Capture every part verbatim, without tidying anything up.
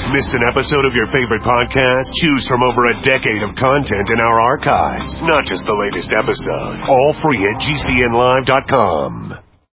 Missed an episode of your favorite podcast? Choose from over a decade of content in our archives, not just the latest episode. All free at G C N live dot com.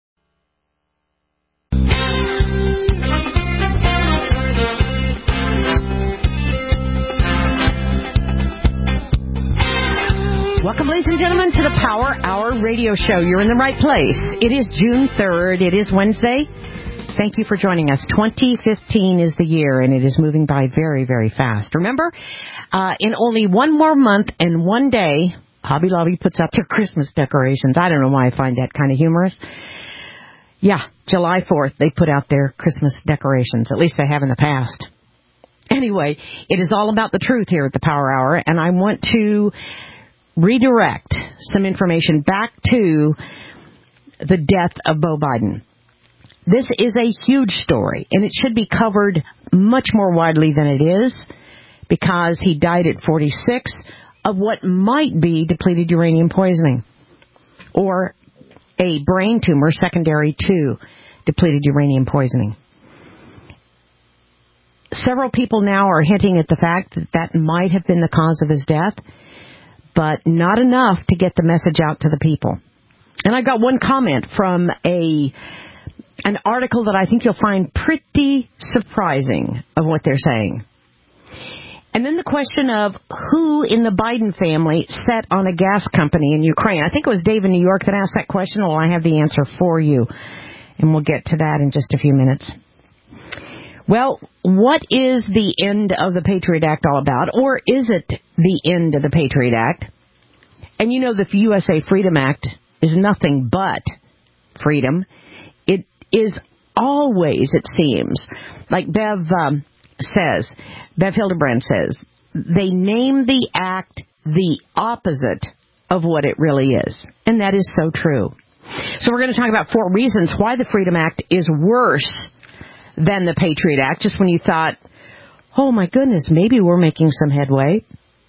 Welcome, ladies and gentlemen, to the Power Hour Radio Show. You're in the right place. It is June third. It is Wednesday. Thank you for joining us. twenty fifteen is the year, and it is moving by very, very fast. Remember, uh, in only one more month and one day, Hobby Lobby puts up their Christmas decorations. I don't know why I find that kind of humorous. Yeah, July fourth, they put out their Christmas decorations. At least they have in the past. Anyway, it is all about the truth here at the Power Hour, and I want to redirect some information back to the death of Beau Biden. This is a huge story, and it should be covered much more widely than it is because he died at forty-six of what might be depleted uranium poisoning or a brain tumor secondary to depleted uranium poisoning. Several people now are hinting at the fact that that might have been the cause of his death, but not enough to get the message out to the people. And I got one comment from a an article that I think you'll find pretty surprising of what they're saying. And then the question of who in the Biden family set on a gas company in Ukraine. I think it was Dave in New York that asked that question. Well, I have the answer for you, and we'll get to that in just a few minutes. Well, what is the end of the Patriot Act all about? Or is it the end of the Patriot Act? And you know the U S A Freedom Act is nothing but freedom. It is always, it seems, like Bev um, says, Bev Hildebrand says, they name the act the opposite of what it really is. And that is so true. So we're going to talk about four reasons why the Freedom Act is worse than the Patriot Act, just when you thought, oh my goodness, maybe we're making some headway.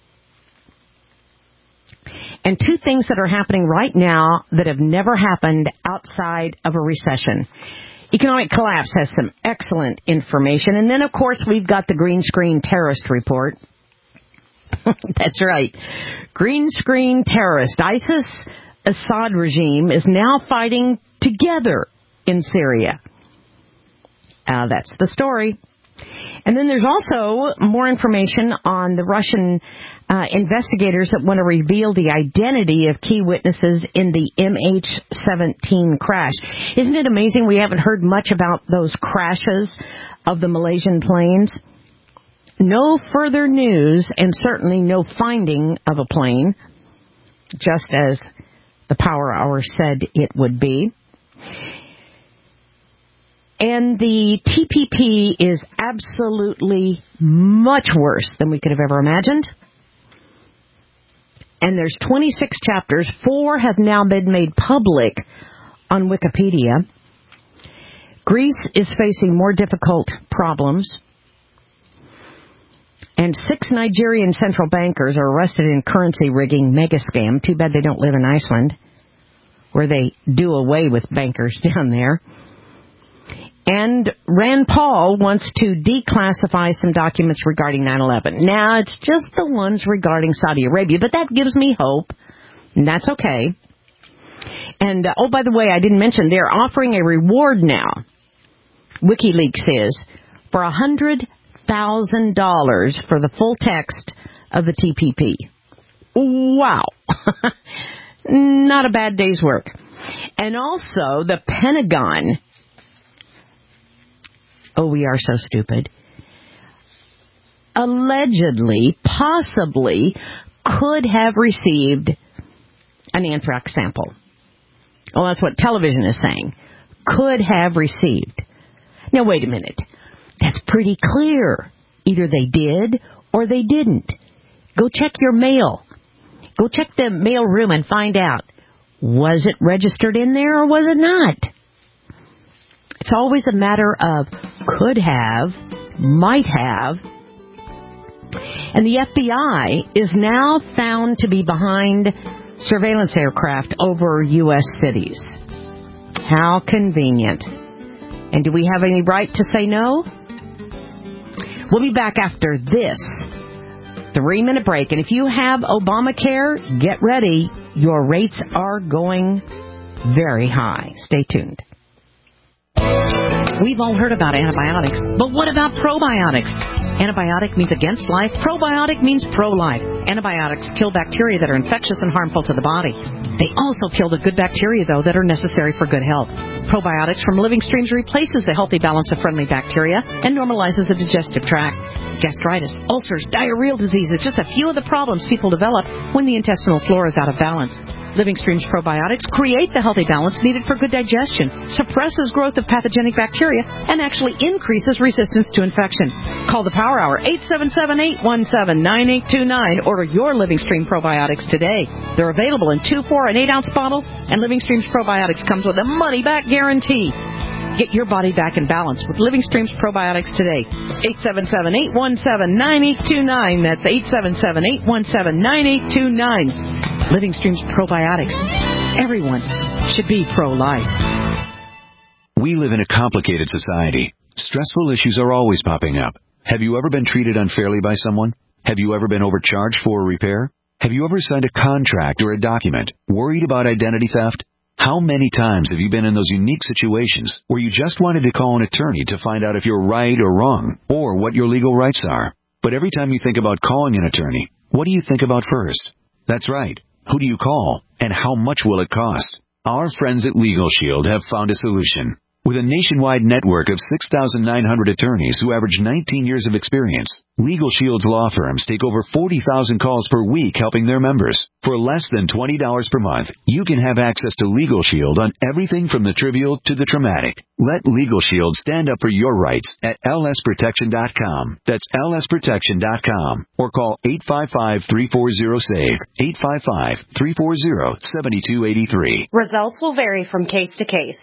And two things that are happening right now that have never happened outside of a recession. Economic Collapse has some excellent information. And then, of course, we've got the green screen terrorist report. That's right. Green screen terrorist. ISIS Assad regime is now fighting together in Syria. Uh, that's the story. And then there's also more information on the Russian uh, investigators that want to reveal the identity of key witnesses in the M H seventeen crash. Isn't it amazing we haven't heard much about those crashes of the Malaysian planes? No further news and certainly no finding of a plane, just as the Power Hour said it would be. And the T P P is absolutely much worse than we could have ever imagined. And there's twenty-six chapters. Four have now been made public on Wikipedia. Greece is facing more difficult problems. And six Nigerian central bankers are arrested in currency rigging mega scam. Too bad they don't live in Iceland, where they do away with bankers down there. And Rand Paul wants to declassify some documents regarding nine eleven. Now, it's just the ones regarding Saudi Arabia, but that gives me hope, and that's okay. And, uh, oh, by the way, I didn't mention, they're offering a reward now, WikiLeaks is, for one hundred thousand dollars for the full text of the T P P. Wow. Not a bad day's work. And also, the Pentagon... Oh, we are so stupid. Allegedly, possibly, could have received an anthrax sample. Well, that's what television is saying. Could have received. Now, wait a minute. That's pretty clear. Either they did or they didn't. Go check your mail. Go check the mail room and find out. Was it registered in there or was it not? It's always a matter of could have, might have. And the F B I is now found to be behind surveillance aircraft over U S cities. How convenient. And do we have any right to say no? We'll be back after this three-minute break. And if you have Obamacare, get ready. Your rates are going very high. Stay tuned. We've all heard about antibiotics, but what about probiotics? Antibiotic means against life. Probiotic means pro-life. Antibiotics kill bacteria that are infectious and harmful to the body. They also kill the good bacteria, though, that are necessary for good health. Probiotics from Living Streams replaces the healthy balance of friendly bacteria and normalizes the digestive tract. Gastritis, ulcers, diarrheal diseases, just a few of the problems people develop when the intestinal flora is out of balance. Living Streams probiotics create the healthy balance needed for good digestion, suppresses growth of pathogenic bacteria, and actually increases resistance to infection. Call the Power Hour, eight seven seven, eight one seven, nine eight two nine. Order your Living Stream probiotics today. They're available in two, four, and eight ounce bottles, and Living Streams probiotics comes with a money-back guarantee. Get your body back in balance with Living Streams probiotics today. eight seven seven, eight one seven, nine eight two nine. That's eight seven seven, eight one seven, nine eight two nine. Living Streams probiotics. Everyone should be pro-life. We live in a complicated society. Stressful issues are always popping up. Have you ever been treated unfairly by someone? Have you ever been overcharged for a repair? Have you ever signed a contract or a document worried about identity theft? How many times have you been in those unique situations where you just wanted to call an attorney to find out if you're right or wrong, or what your legal rights are? But every time you think about calling an attorney, what do you think about first? That's right. Who do you call, and how much will it cost? Our friends at Legal Shield have found a solution. With a nationwide network of six thousand nine hundred attorneys who average nineteen years of experience, Legal Shield's law firms take over forty thousand calls per week helping their members. For less than twenty dollars per month, you can have access to Legal Shield on everything from the trivial to the traumatic. Let Legal Shield stand up for your rights at L S protection dot com. That's L S protection dot com. Or call eight five five, three four zero, S A V E, eight five five, three four zero, seven two eight three. Results will vary from case to case.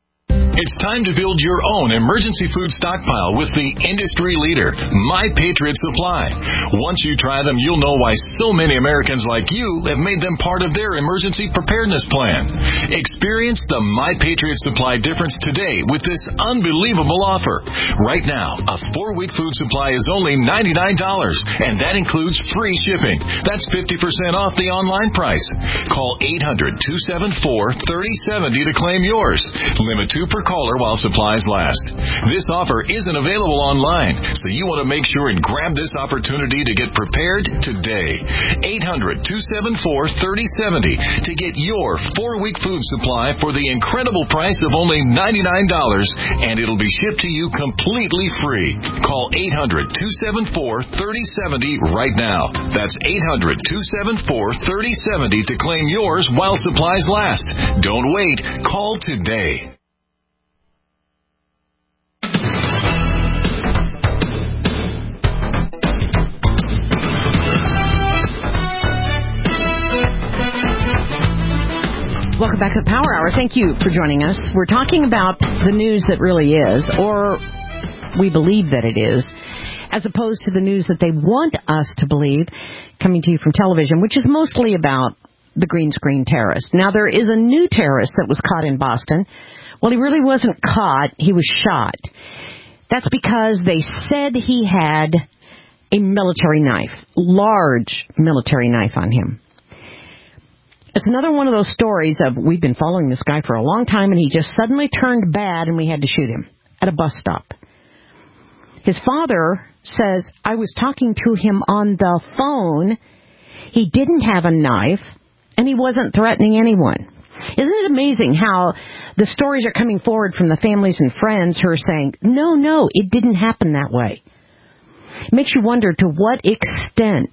It's time to build your own emergency food stockpile with the industry leader, My Patriot Supply. Once you try them, you'll know why so many Americans like you have made them part of their emergency preparedness plan. Experience the My Patriot Supply difference today with this unbelievable offer. Right now, a four-week food supply is only ninety-nine dollars, and that includes free shipping. That's fifty percent off the online price. Call eight hundred, two seven four, three oh seven oh to claim yours. Limit two per caller while supplies last. This offer isn't available online, so you want to make sure and grab this opportunity to get prepared today. eight hundred, two seven four, three oh seven oh to get your four-week food supply for the incredible price of only ninety-nine dollars, and it'll be shipped to you completely free. Call eight hundred, two seven four, three oh seven oh right now. That's eight hundred, two seven four, three oh seven oh to claim yours while supplies last. Don't wait. Call today. Welcome back to the Power Hour. Thank you for joining us. We're talking about the news that really is, or we believe that it is, as opposed to the news that they want us to believe, coming to you from television, which is mostly about the green screen terrorist. Now, there is a new terrorist that was caught in Boston. Well, he really wasn't caught. He was shot. That's because they said he had a military knife, large military knife on him. It's another one of those stories of, we've been following this guy for a long time, and he just suddenly turned bad, and we had to shoot him at a bus stop. His father says, I was talking to him on the phone. He didn't have a knife, and he wasn't threatening anyone. Isn't it amazing how the stories are coming forward from the families and friends who are saying, no, no, it didn't happen that way. It makes you wonder to what extent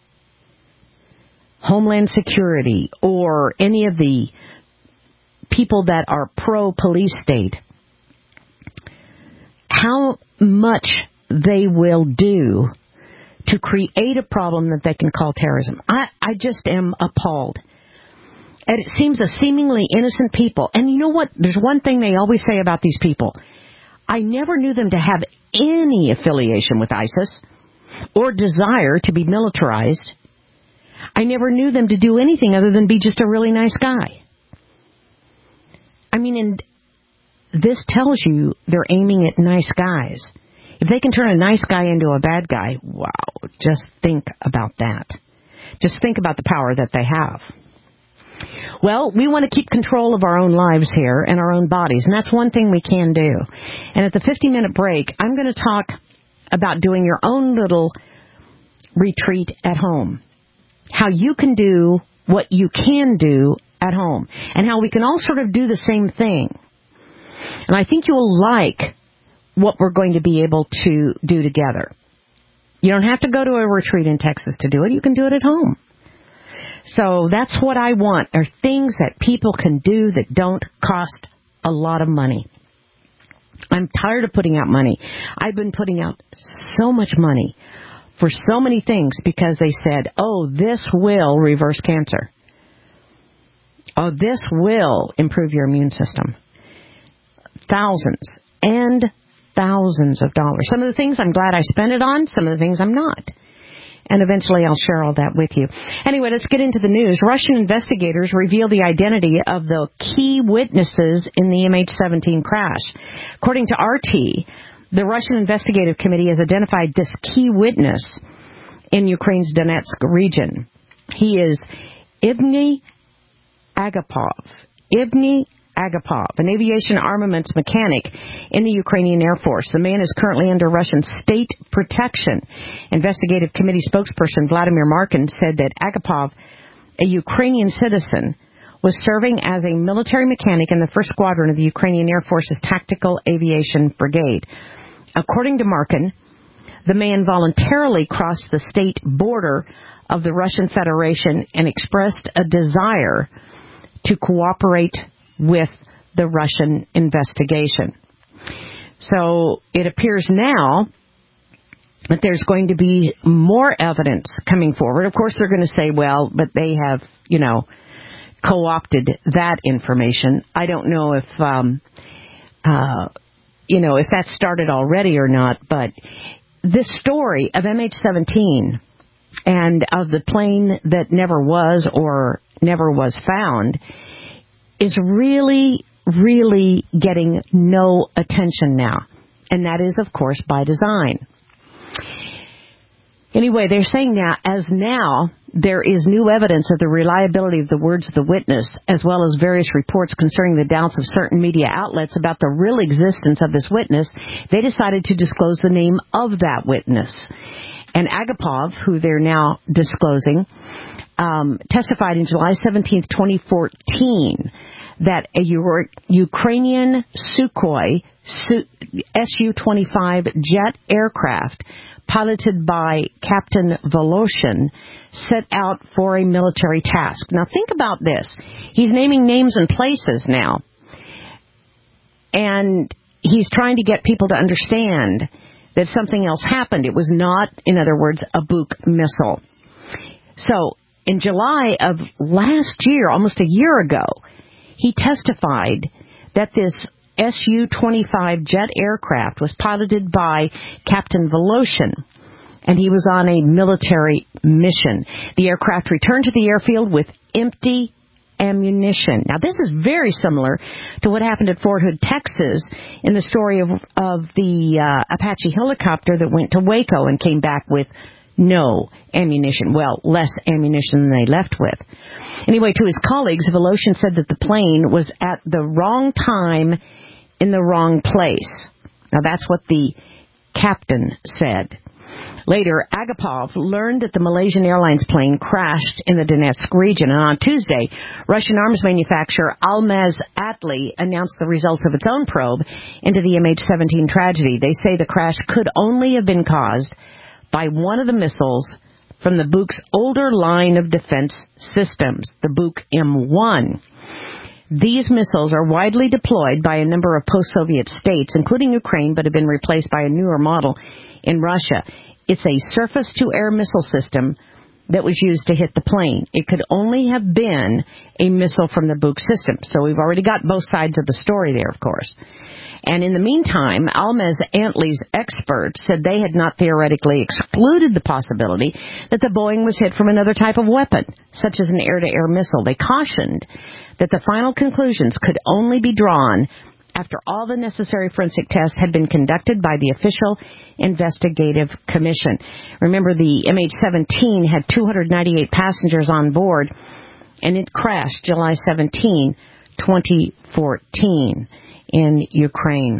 Homeland Security or any of the people that are pro-police state, how much they will do to create a problem that they can call terrorism. I, I just am appalled. And it seems a seemingly innocent people. And you know what? There's one thing they always say about these people. I never knew them to have any affiliation with ISIS or desire to be militarized. I never knew them to do anything other than be just a really nice guy. I mean, and this tells you they're aiming at nice guys. If they can turn a nice guy into a bad guy, wow, just think about that. Just think about the power that they have. Well, we want to keep control of our own lives here and our own bodies, and that's one thing we can do. And at the fifty-minute break, I'm going to talk about doing your own little retreat at home. How you can do what you can do at home, and how we can all sort of do the same thing. And I think you'll like what we're going to be able to do together. You don't have to go to a retreat in Texas to do it. You can do it at home. So that's what I want, are things that people can do that don't cost a lot of money. I'm tired of putting out money. I've been putting out so much money for so many things because they said, oh, this will reverse cancer. Oh, this will improve your immune system. Thousands and thousands of dollars. Some of the things I'm glad I spent it on, some of the things I'm not. And eventually I'll share all that with you. Anyway, let's get into the news. Russian investigators reveal the identity of the key witnesses in the M H seventeen crash. According to R T, the Russian Investigative Committee has identified this key witness in Ukraine's Donetsk region. He is Evgeny Agapov. Evgeny Agapov, an aviation armaments mechanic in the Ukrainian Air Force. The man is currently under Russian state protection. Investigative Committee spokesperson Vladimir Markin said that Agapov, a Ukrainian citizen, was serving as a military mechanic in the first squadron of the Ukrainian Air Force's Tactical Aviation Brigade. According to Markin, the man voluntarily crossed the state border of the Russian Federation and expressed a desire to cooperate with the Russian investigation. So it appears now that there's going to be more evidence coming forward. Of course, they're going to say, well, but they have, you know, co-opted that information. I don't know if, um, uh, you know, if that started already or not, but this story of M H seventeen and of the plane that never was or never was found is really, really getting no attention now. And that is, of course, by design. Anyway, they're saying now, as now, there is new evidence of the reliability of the words of the witness, as well as various reports concerning the doubts of certain media outlets about the real existence of this witness, they decided to disclose the name of that witness. And Agapov, who they're now disclosing, um, testified in July seventeenth, twenty fourteen, that a Euro- Ukrainian Sukhoi S U twenty-five jet aircraft piloted by Captain Voloshin set out for a military task. Now think about this. He's naming names and places now. And he's trying to get people to understand that something else happened. It was not, in other words, a Buk missile. So in July of last year, almost a year ago, he testified that this S U twenty-five jet aircraft was piloted by Captain Voloshin, and he was on a military mission. The aircraft returned to the airfield with empty ammunition. Now, this is very similar to what happened at Fort Hood, Texas, in the story of, of the uh, Apache helicopter that went to Waco and came back with no ammunition. Well, less ammunition than they left with. Anyway, to his colleagues, Voloshin said that the plane was at the wrong time in the wrong place. Now, that's what the captain said. Later, Agapov learned that the Malaysian Airlines plane crashed in the Donetsk region. And on Tuesday, Russian arms manufacturer Almaz Atli announced the results of its own probe into the M H seventeen tragedy. They say the crash could only have been caused by one of the missiles from the Buk's older line of defense systems, the Buk M one. These missiles are widely deployed by a number of post-Soviet states, including Ukraine, but have been replaced by a newer model in Russia. It's a surface-to-air missile system that was used to hit the plane. It could only have been a missile from the Buk system. So we've already got both sides of the story there, of course. And in the meantime, Almaz Atli's experts said they had not theoretically excluded the possibility that the Boeing was hit from another type of weapon, such as an air-to-air missile. They cautioned that the final conclusions could only be drawn after all the necessary forensic tests had been conducted by the official investigative commission. Remember, the M H seventeen had two hundred ninety-eight passengers on board, and it crashed July seventeenth, twenty fourteen in Ukraine.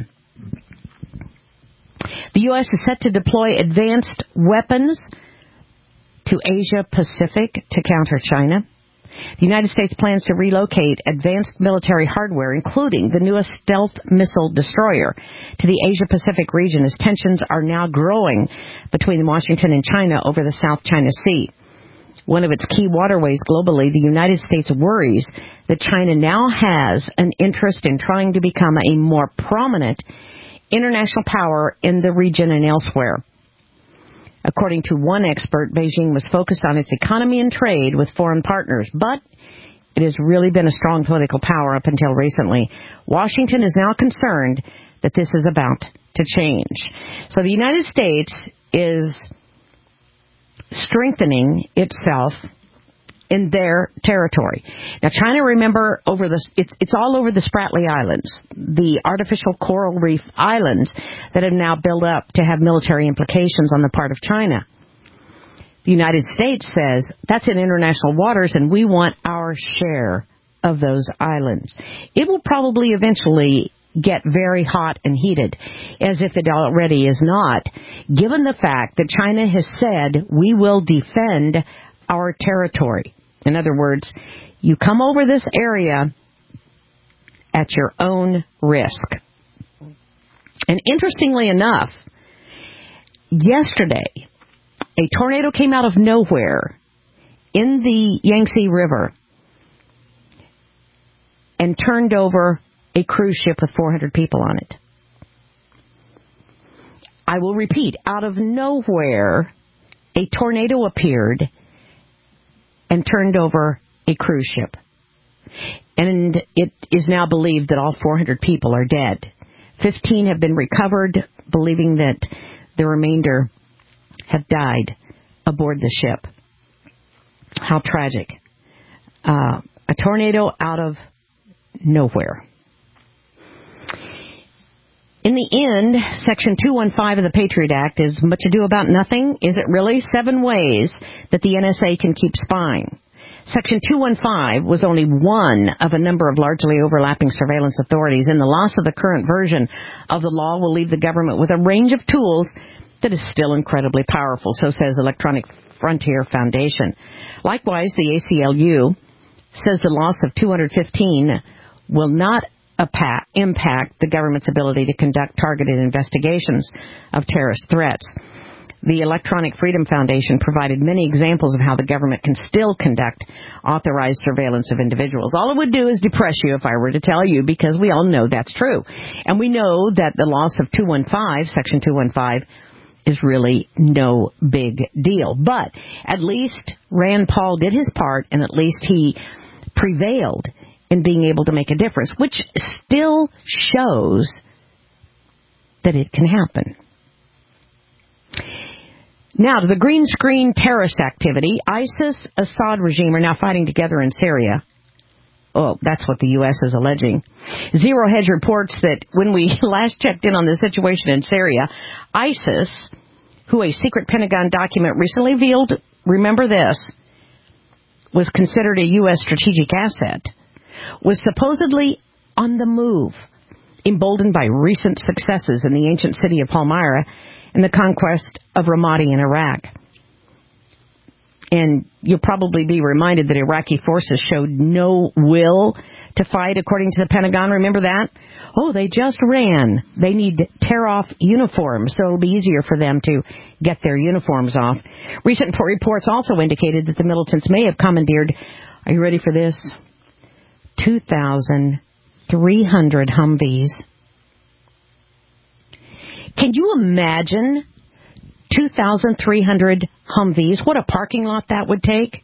The U S is set to deploy advanced weapons to Asia Pacific to counter China. The United States plans to relocate advanced military hardware, including the newest stealth missile destroyer, to the Asia-Pacific region as tensions are now growing between Washington and China over the South China Sea. One of its key waterways globally, the United States worries that China now has an interest in trying to become a more prominent international power in the region and elsewhere. According to one expert, Beijing was focused on its economy and trade with foreign partners, but it has really been a strong political power up until recently. Washington is now concerned that this is about to change. So the United States is strengthening itself in their territory. Now, China, remember, over the it's it's all over the Spratly Islands, the artificial coral reef islands that have now built up to have military implications on the part of China. The United States says that's in international waters, and we want our share of those islands. It will probably eventually get very hot and heated, as if it already is not, given the fact that China has said we will defend our territory. In other words, you come over this area at your own risk. And interestingly enough, yesterday, a tornado came out of nowhere in the Yangtze River and turned over a cruise ship with four hundred people on it. I will repeat, out of nowhere, a tornado appeared and turned over a cruise ship. And it is now believed that all four hundred people are dead. fifteen have been recovered, believing that the remainder have died aboard the ship. How tragic. Uh, a tornado out of nowhere. In the end, Section two fifteen of the Patriot Act is much ado about nothing. Is it really? Seven ways that the N S A can keep spying. Section two fifteen was only one of a number of largely overlapping surveillance authorities, and the loss of the current version of the law will leave the government with a range of tools that is still incredibly powerful, so says Electronic Frontier Foundation. Likewise, the A C L U says the loss of two fifteen will not impact the government's ability to conduct targeted investigations of terrorist threats. The Electronic Freedom Foundation provided many examples of how the government can still conduct authorized surveillance of individuals. All it would do is depress you if I were to tell you, because we all know that's true. And we know that the loss of two fifteen, Section two fifteen, is really no big deal. But at least Rand Paul did his part, and at least he prevailed in being able to make a difference, which still shows that it can happen. Now, to the green screen terrorist activity. ISIS, Assad regime are now fighting together in Syria. Oh, that's what the U S is alleging. Zero Hedge reports that when we last checked in on the situation in Syria, ISIS, who a secret Pentagon document recently revealed, remember this, was considered a U S strategic asset, was supposedly on the move, emboldened by recent successes in the ancient city of Palmyra and the conquest of Ramadi in Iraq. And you'll probably be reminded that Iraqi forces showed no will to fight, according to the Pentagon. Remember that? Oh, they just ran. They need to tear off uniforms, so it'll be easier for them to get their uniforms off. Recent reports also indicated that the militants may have commandeered, are you ready for this? two thousand three hundred Humvees. Can you imagine two thousand three hundred Humvees? What a parking lot that would take.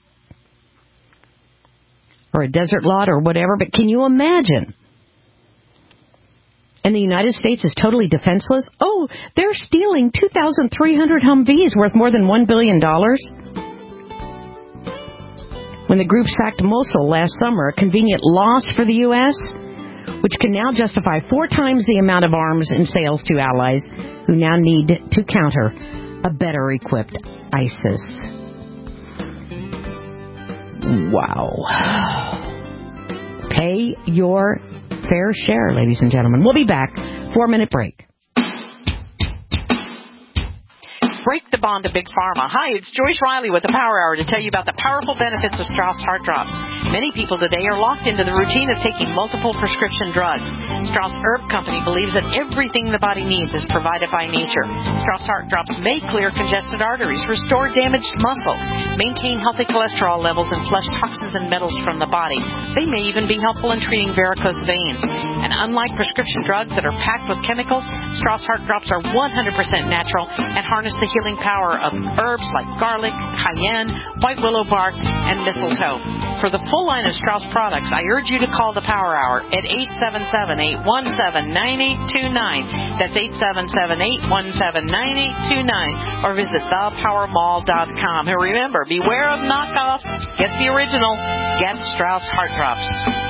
Or a desert lot or whatever. But can you imagine? And the United States is totally defenseless? Oh, they're stealing two thousand three hundred Humvees worth more than one billion dollars. When the group sacked Mosul last summer, a convenient loss for the U S, which can now justify four times the amount of arms in sales to allies who now need to counter a better-equipped ISIS. Wow. Pay your fair share, ladies and gentlemen. We'll be back. Four-minute break. Break the bond to Big Pharma. Hi, it's Joyce Riley with the Power Hour to tell you about the powerful benefits of Strauss Heart Drops. Many people today are locked into the routine of taking multiple prescription drugs. Strauss Herb Company believes that everything the body needs is provided by nature. Strauss Heart Drops may clear congested arteries, restore damaged muscle, maintain healthy cholesterol levels, and flush toxins and metals from the body. They may even be helpful in treating varicose veins. And unlike prescription drugs that are packed with chemicals, Strauss Heart Drops are one hundred percent natural and harness the healing power of herbs like garlic, cayenne, white willow bark, and mistletoe. For the full line of Strauss products, I urge you to call the Power Hour at eight seven seven, eight one seven, nine eight two nine. That's eight seven seven, eight one seven, nine eight two nine. Or visit the power mall dot com. And remember, beware of knockoffs. Get the original. Get Strauss Heart Drops.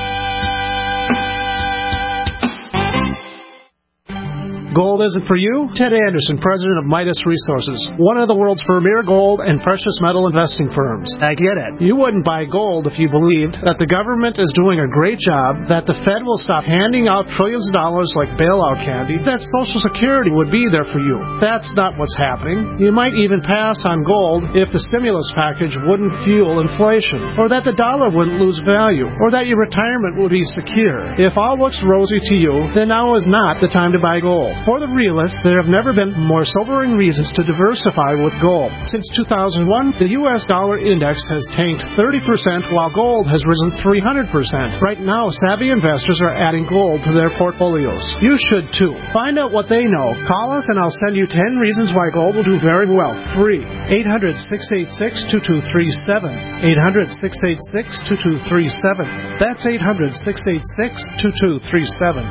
Gold isn't for you? Ted Anderson, president of Midas Resources, one of the world's premier gold and precious metal investing firms. I get it. You wouldn't buy gold if you believed that the government is doing a great job, that the Fed will stop handing out trillions of dollars like bailout candy, that Social Security would be there for you. That's not what's happening. You might even pass on gold if the stimulus package wouldn't fuel inflation, or that the dollar wouldn't lose value, or that your retirement would be secure. If all looks rosy to you, then now is not the time to buy gold. For the realists, there have never been more sobering reasons to diversify with gold. Since two thousand one, the U S dollar index has tanked thirty percent while gold has risen three hundred percent. Right now, savvy investors are adding gold to their portfolios. You should too. Find out what they know. Call us and I'll send you ten reasons why gold will do very well. Free. eight hundred, six eight six, two two three seven. eight hundred, six eight six, two two three seven. That's eight hundred, six eight six, two two three seven.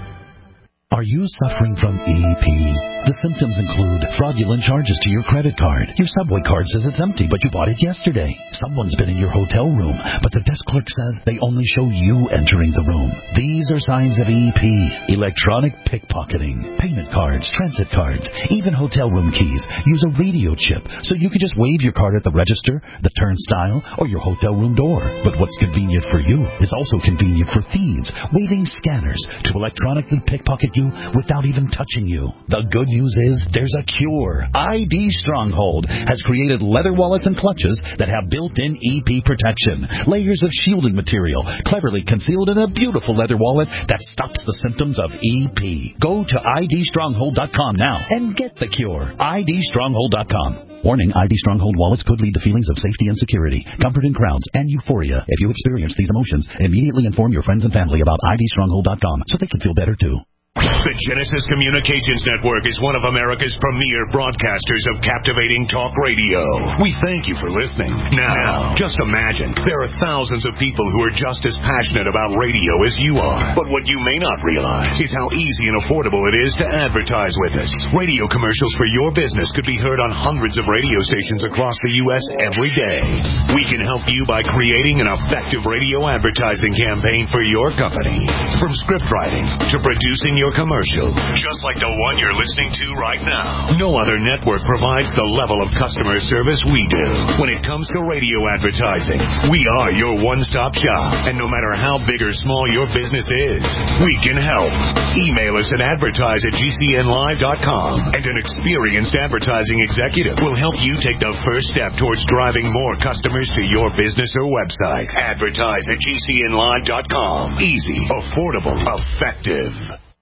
Are you suffering from E P? The symptoms include fraudulent charges to your credit card. Your Subway card says it's empty, but you bought it yesterday. Someone's been in your hotel room, but the desk clerk says they only show you entering the room. These are signs of E P. Electronic pickpocketing. Payment cards, transit cards, even hotel room keys use a radio chip, so you can just wave your card at the register, the turnstile, or your hotel room door. But what's convenient for you is also convenient for thieves, waving scanners to electronically pickpocket you without even touching you. The good news is there's a cure. I D Stronghold has created leather wallets and clutches that have built-in E P protection. Layers of shielding material cleverly concealed in a beautiful leather wallet that stops the symptoms of E P. Go to I D stronghold dot com now and get the cure. I D stronghold dot com. Warning, I D Stronghold wallets could lead to feelings of safety and security, comfort in crowds, and euphoria. If you experience these emotions, immediately inform your friends and family about I D stronghold dot com so they can feel better too. The Genesis Communications Network is one of America's premier broadcasters of captivating talk radio. We thank you for listening. Now, just imagine, there are thousands of people who are just as passionate about radio as you are. But what you may not realize is how easy and affordable it is to advertise with us. Radio commercials for your business could be heard on hundreds of radio stations across the U S every day. We can help you by creating an effective radio advertising campaign for your company. From script writing to producing your commercial, just like the one you're listening to right now. No other network provides the level of customer service we do. When it comes to radio advertising, we are your one-stop shop. And no matter how big or small your business is, we can help. Email us at advertise at G C N live dot com, and an experienced advertising executive will help you take the first step towards driving more customers to your business or website. Advertise at G C N live dot com. Easy, affordable, effective.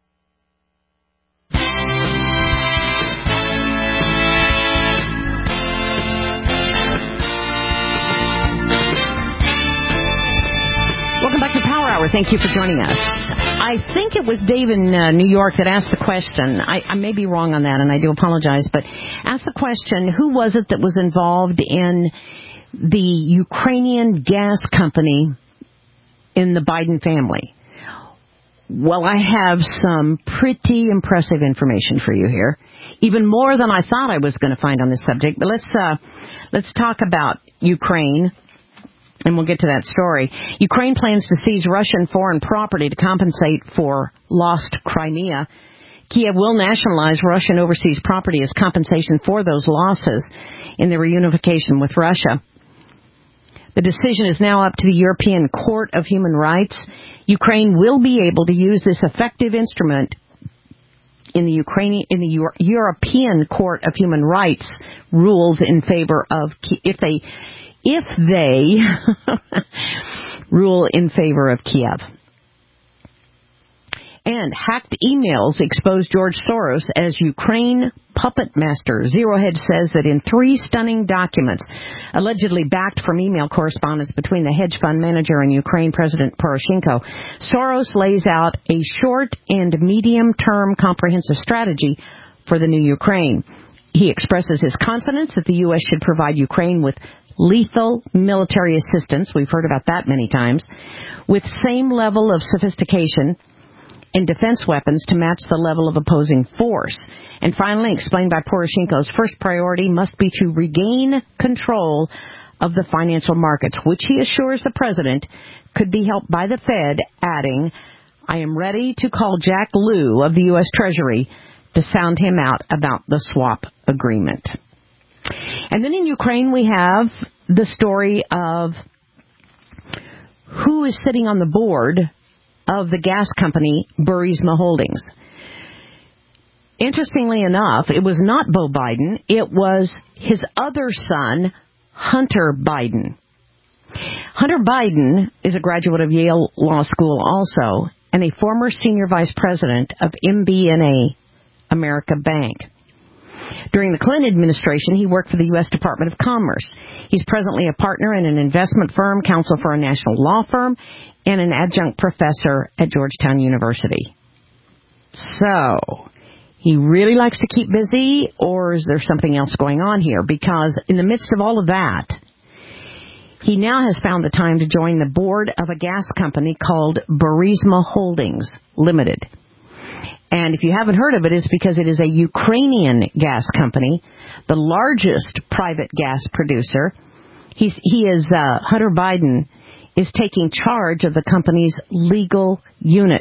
Welcome back to Power Hour. Thank you for joining us. I think it was Dave in uh, New York that asked the question. I, I may be wrong on that, and I do apologize, but asked the question, who was it that was involved in the Ukrainian gas company in the Biden family? Well, I have some pretty impressive information for you here, even more than I thought I was going to find on this subject. But let's uh, let's talk about Ukraine. and we'll get to that story. Ukraine plans to seize Russian foreign property to compensate for lost Crimea. Kiev will nationalize Russian overseas property as compensation for those losses in the reunification with Russia. The decision is now up to the European Court of Human Rights. Ukraine will be able to use this effective instrument in the Ukrainian, in the Euro- European Court of Human Rights rules in favor of, if they, if they rule in favor of Kiev. And hacked emails expose George Soros as Ukraine puppet master. Zero Hedge says that in three stunning documents, allegedly backed from email correspondence between the hedge fund manager and Ukraine President Poroshenko, Soros lays out a short and medium-term comprehensive strategy for the new Ukraine. He expresses his confidence that the U S should provide Ukraine with lethal military assistance. We've heard about that many times. With same level of sophistication and defense weapons to match the level of opposing force. And finally, explained by Poroshenko's first priority must be to regain control of the financial markets, which he assures the president could be helped by the Fed, adding, I am ready to call Jack Lew of the U S Treasury to sound him out about the swap agreement. And then in Ukraine, we have the story of who is sitting on the board of the gas company Burisma Holdings. Interestingly enough, it was not Beau Biden. It was his other son, Hunter Biden. Hunter Biden is a graduate of Yale Law School also, and a former senior vice president of M B N A America Bank. During the Clinton administration, he worked for the U S Department of Commerce. He's presently a partner in an investment firm, counsel for a national law firm, and an adjunct professor at Georgetown University. So, he really likes to keep busy, or is there something else going on here? Because in the midst of all of that, he now has found the time to join the board of a gas company called Burisma Holdings Limited. And if you haven't heard of it, it's because it is a Ukrainian gas company, the largest private gas producer. He's, he is, uh, Hunter Biden is taking charge of the company's legal unit.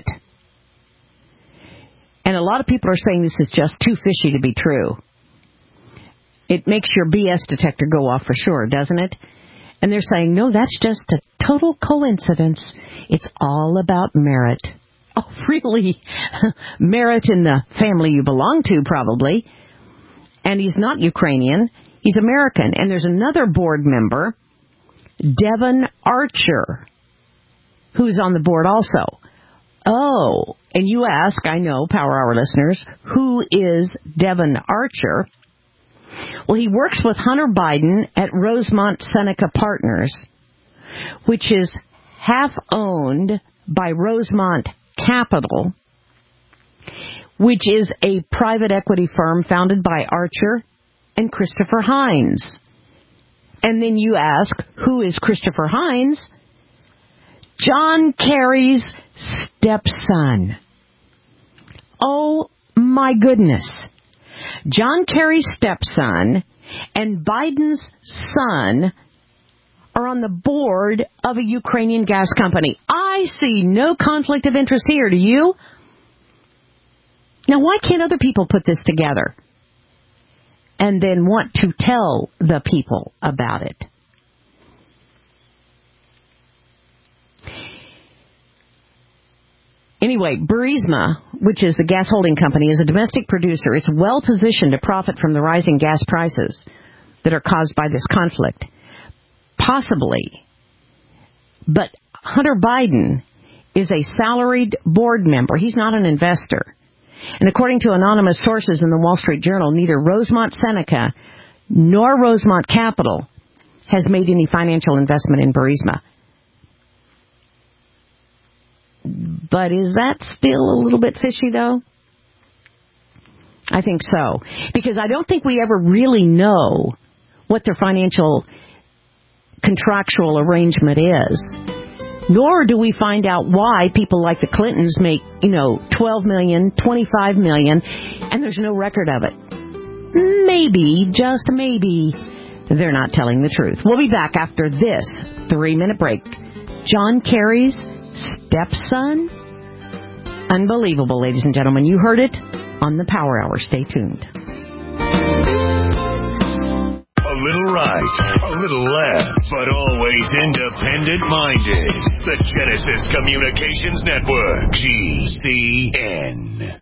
And a lot of people are saying this is just too fishy to be true. It makes your B S detector go off for sure, doesn't it? And they're saying, no, that's just a total coincidence. It's all about merit. Oh, really? Merit in the family you belong to, probably. And he's not Ukrainian. He's American. And there's another board member, Devon Archer, who's on the board also. Oh, and you ask, I know, Power Hour listeners, who is Devon Archer? Well, he works with Hunter Biden at Rosemont Seneca Partners, which is half owned by Rosemont Capital, which is a private equity firm founded by Archer and Christopher Hines. And then you ask, who is Christopher Hines? John Kerry's stepson. Oh, my goodness. John Kerry's stepson and Biden's son are on the board of a Ukrainian gas company. I see no conflict of interest here. Do you? Now, why can't other people put this together and then want to tell the people about it? Anyway, Burisma, which is the gas holding company, is a domestic producer. It's well positioned to profit from the rising gas prices that are caused by this conflict. Possibly. But Hunter Biden is a salaried board member. He's not an investor. And according to anonymous sources in the Wall Street Journal, neither Rosemont Seneca nor Rosemont Capital has made any financial investment in Burisma. But is that still a little bit fishy, though? I think so. Because I don't think we ever really know what their financial contractual arrangement is. Nor do we find out why people like the Clintons make, you know, twelve million dollars, twenty-five million dollars, and there's no record of it. Maybe, just maybe, they're not telling the truth. We'll be back after this three-minute break. John Kerry's stepson? Unbelievable, ladies and gentlemen. You heard it on the Power Hour. Stay tuned. A little right, a little left, but always independent-minded. The Genesis Communications Network, G C N.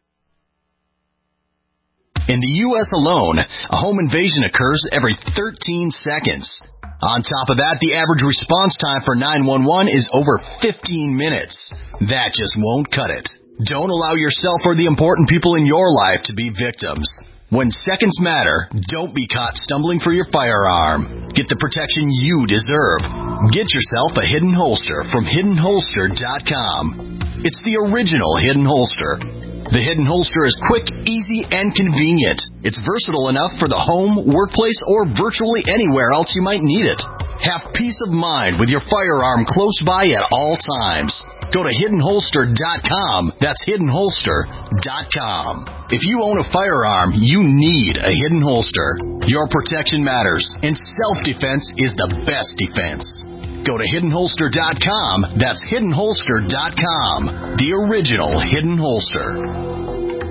In the U S alone, a home invasion occurs every thirteen seconds. On top of that, the average response time for nine one one is over fifteen minutes. That just won't cut it. Don't allow yourself or the important people in your life to be victims. When seconds matter, don't be caught stumbling for your firearm. Get the protection you deserve. Get yourself a Hidden Holster from hidden holster dot com. It's the original Hidden Holster. The Hidden Holster is quick, easy, and convenient. It's versatile enough for the home, workplace, or virtually anywhere else you might need it. Have peace of mind with your firearm close by at all times. Go to hidden holster dot com. That's hidden holster dot com. If you own a firearm, you need a Hidden Holster. Your protection matters, and self-defense is the best defense. Go to hidden holster dot com. That's hidden holster dot com. The original Hidden Holster.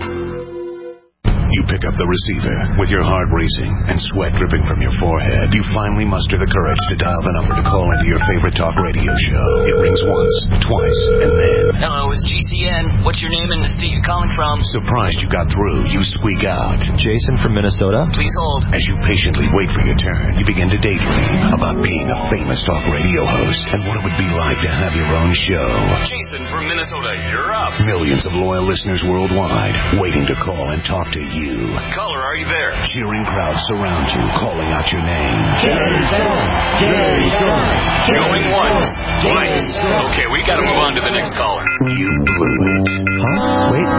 You pick up the receiver with your heart racing and sweat dripping from your forehead. You finally muster the courage to dial the number to call into your favorite talk radio show. It rings once, twice, and then... Hello, it's G C N. What's your name and the state you're calling from? Surprised you got through, you squeak out. Jason from Minnesota. Please hold. As you patiently wait for your turn, you begin to daydream about being a famous talk radio host and what it would be like to have your own show. Jason from Minnesota, you're up. Millions of loyal listeners worldwide waiting to call and talk to you. Caller, are you there? Cheering crowds surround you, calling out your name. Jason! Jason! Going once, twice. Okay, we gotta move on to the next caller. You blew it. Huh? Wait.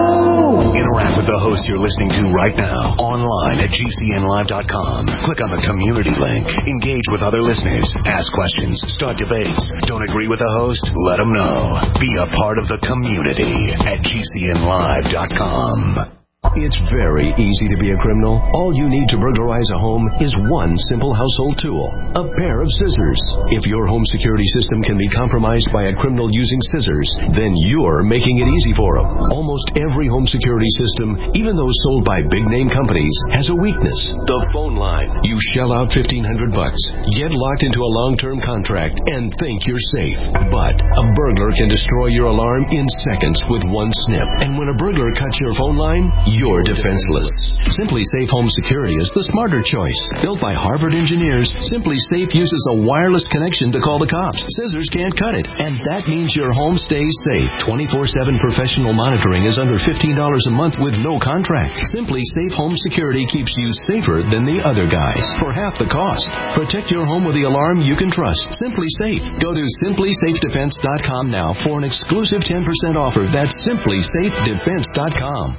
No! Interact with the host you're listening to right now. Online at G C N live dot com. Click on the community link. Engage with other listeners. Ask questions. Start debates. Don't agree with the host? Let them know. Be a part of the community at G C N live dot com. It's very easy to be a criminal. All you need to burglarize a home is one simple household tool, a pair of scissors. If your home security system can be compromised by a criminal using scissors, then you're making it easy for them. Almost every home security system, even those sold by big-name companies, has a weakness. The phone line. You shell out fifteen hundred bucks, get locked into a long-term contract, and think you're safe. But a burglar can destroy your alarm in seconds with one snip. And when a burglar cuts your phone line, you're defenseless. Simply Safe Home Security is the smarter choice. Built by Harvard engineers, Simply Safe uses a wireless connection to call the cops. Scissors can't cut it, and that means your home stays safe. twenty-four seven professional monitoring is under fifteen dollars a month with no contract. Simply Safe Home Security keeps you safer than the other guys for half the cost. Protect your home with the alarm you can trust. Simply Safe. Go to simply safe defense dot com now for an exclusive ten percent offer. That's simply safe defense dot com.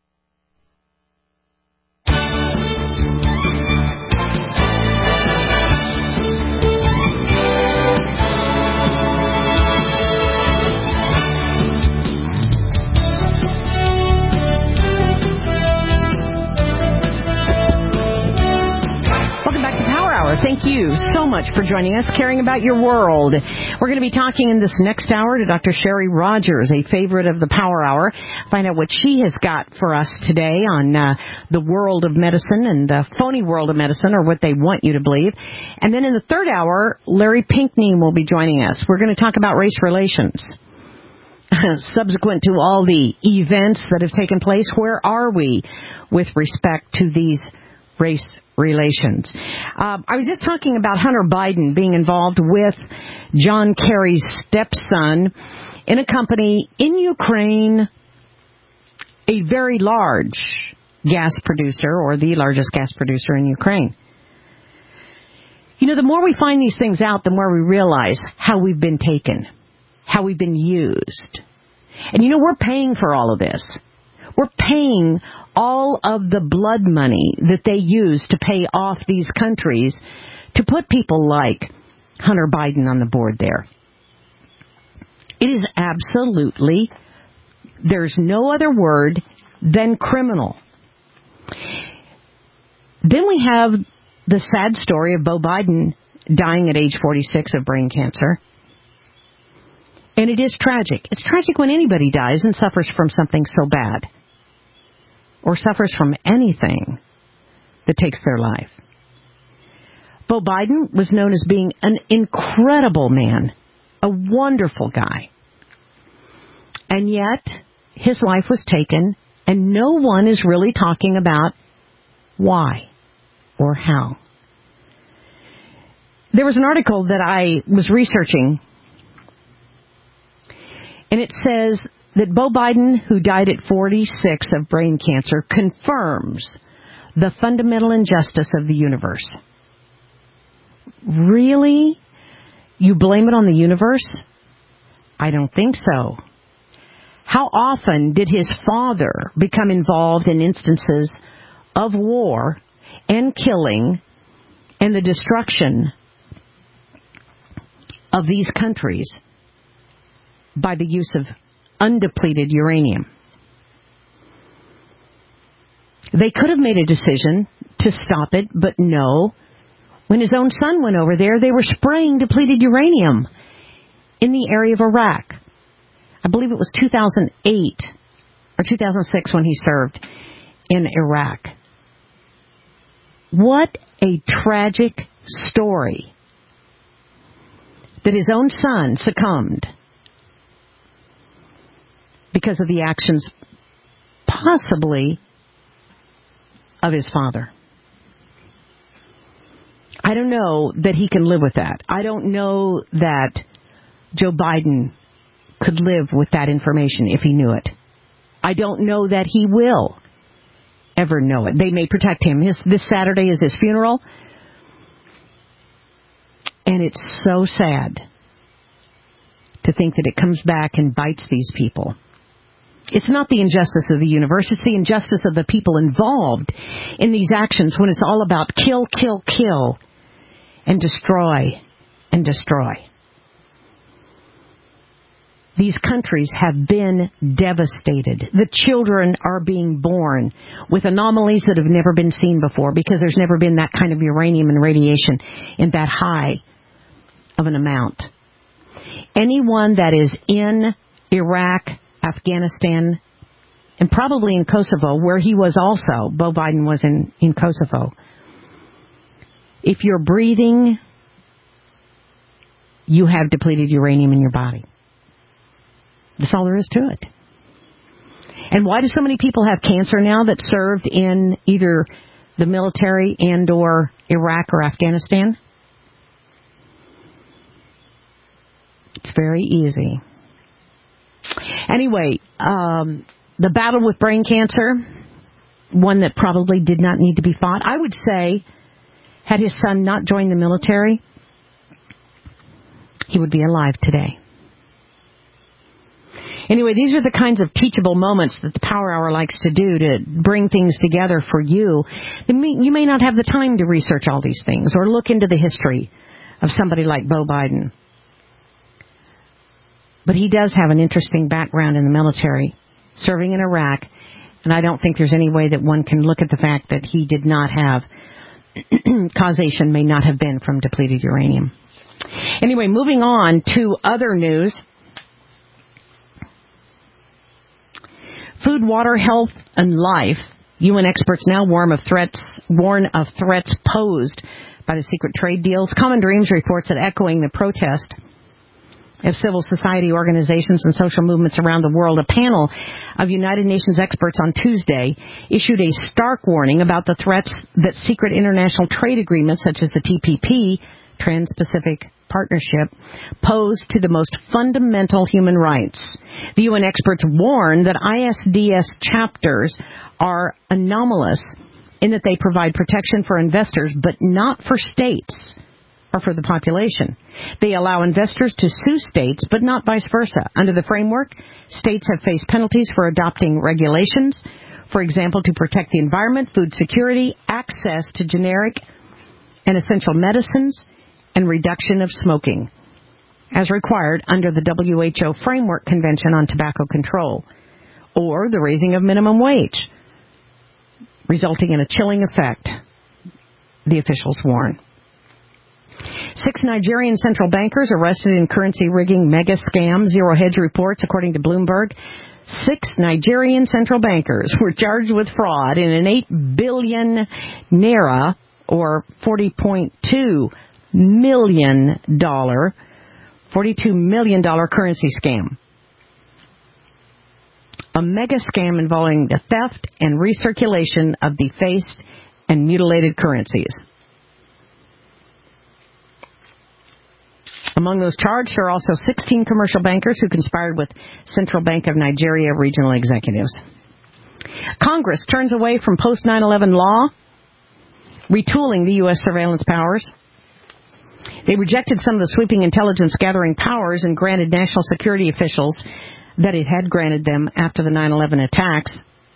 Thank you so much for joining us, caring about your world. We're going to be talking in this next hour to Doctor Sherry Rogers, a favorite of the Power Hour. Find out what she has got for us today on uh, the world of medicine and the phony world of medicine, or what they want you to believe. And then in the third hour, Larry Pinkney will be joining us. We're going to talk about race relations. Subsequent to all the events that have taken place, where are we with respect to these race relations? Uh, I was just talking about Hunter Biden being involved with John Kerry's stepson in a company in Ukraine, a very large gas producer, or the largest gas producer in Ukraine. You know, the more we find these things out, the more we realize how we've been taken, how we've been used. And you know, we're paying for all of this. We're paying all of the blood money that they use to pay off these countries to put people like Hunter Biden on the board there. It is absolutely, there's no other word than criminal. Then we have the sad story of Beau Biden dying at age forty-six of brain cancer. And it is tragic. It's tragic when anybody dies and suffers from something so bad, or suffers from anything that takes their life. Beau Biden was known as being an incredible man, a wonderful guy. And yet, his life was taken, and no one is really talking about why or how. There was an article that I was researching, and it says that Beau Biden, who died at forty-six of brain cancer, confirms the fundamental injustice of the universe. Really? You blame it on the universe? I don't think so. How often did his father become involved in instances of war and killing and the destruction of these countries by the use of undepleted uranium? They could have made a decision to stop it, but no. When his own son went over there, they were spraying depleted uranium in the area of Iraq. I believe it was two thousand eight or two thousand six when he served in Iraq. What a tragic story that his own son succumbed because of the actions, possibly, of his father. I don't know that he can live with that. I don't know that Joe Biden could live with that information if he knew it. I don't know that he will ever know it. They may protect him. His, this Saturday is his funeral. And it's so sad to think that it comes back and bites these people. It's not the injustice of the universe. It's the injustice of the people involved in these actions when it's all about kill, kill, kill, and destroy and destroy. These countries have been devastated. The children are being born with anomalies that have never been seen before because there's never been that kind of uranium and radiation in that high of an amount. Anyone that is in Iraq, Afghanistan, and probably in Kosovo, where he was also, Beau Biden was in, in Kosovo. If you're breathing, you have depleted uranium in your body. That's all there is to it. And why do so many people have cancer now that served in either the military and or Iraq or Afghanistan? It's very easy. Anyway, um, the battle with brain cancer, one that probably did not need to be fought. I would say, had his son not joined the military, he would be alive today. Anyway, these are the kinds of teachable moments that the Power Hour likes to do to bring things together for you. You may not have the time to research all these things or look into the history of somebody like Beau Biden. But he does have an interesting background in the military, serving in Iraq, and I don't think there's any way that one can look at the fact that he did not have, causation may not have been from depleted uranium. Anyway, moving on to other news. Food, water, health, and life. U N experts now warn of threats, warn of threats posed by the secret trade deals. Common Dreams reports that echoing the protest of civil society organizations and social movements around the world, a panel of United Nations experts on Tuesday issued a stark warning about the threats that secret international trade agreements such as the T P P, Trans-Pacific Partnership, pose to the most fundamental human rights. The U N experts warn that I S D S chapters are anomalous in that they provide protection for investors, but not for states or for the population. They allow investors to sue states, but not vice versa. Under the framework, states have faced penalties for adopting regulations, for example, to protect the environment, food security, access to generic and essential medicines, and reduction of smoking, as required under the W H O Framework Convention on Tobacco Control, or the raising of minimum wage, resulting in a chilling effect the officials warn. Six Nigerian central bankers arrested in currency rigging mega scam, Zero Hedge reports, according to Bloomberg. Six Nigerian central bankers were charged with fraud in an eight billion naira, or forty point two million dollars, forty-two million dollars currency scam. A mega scam involving the theft and recirculation of defaced and mutilated currencies. Among those charged are also sixteen commercial bankers who conspired with Central Bank of Nigeria regional executives. Congress turns away from post nine eleven law, retooling the U S surveillance powers. They rejected some of the sweeping intelligence gathering powers and granted national security officials that it had granted them after the nine eleven attacks.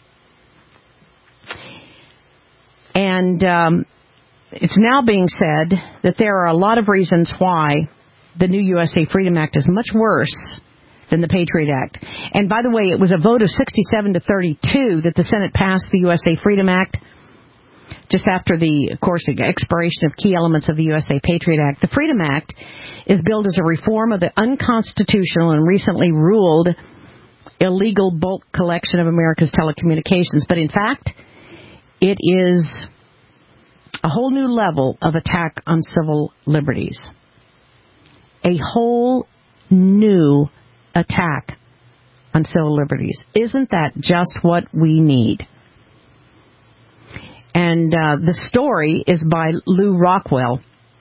And um, it's now being said that there are a lot of reasons why the new U S A Freedom Act is much worse than the Patriot Act. And by the way, it was a vote of sixty-seven to thirty-two that the Senate passed the U S A Freedom Act just after the, of course, expiration of key elements of the U S A Patriot Act. The Freedom Act is billed as a reform of the unconstitutional and recently ruled illegal bulk collection of America's telecommunications. But in fact, it is a whole new level of attack on civil liberties. A whole new attack on civil liberties. Isn't that just what we need? And uh, the story is by Lou Rockwell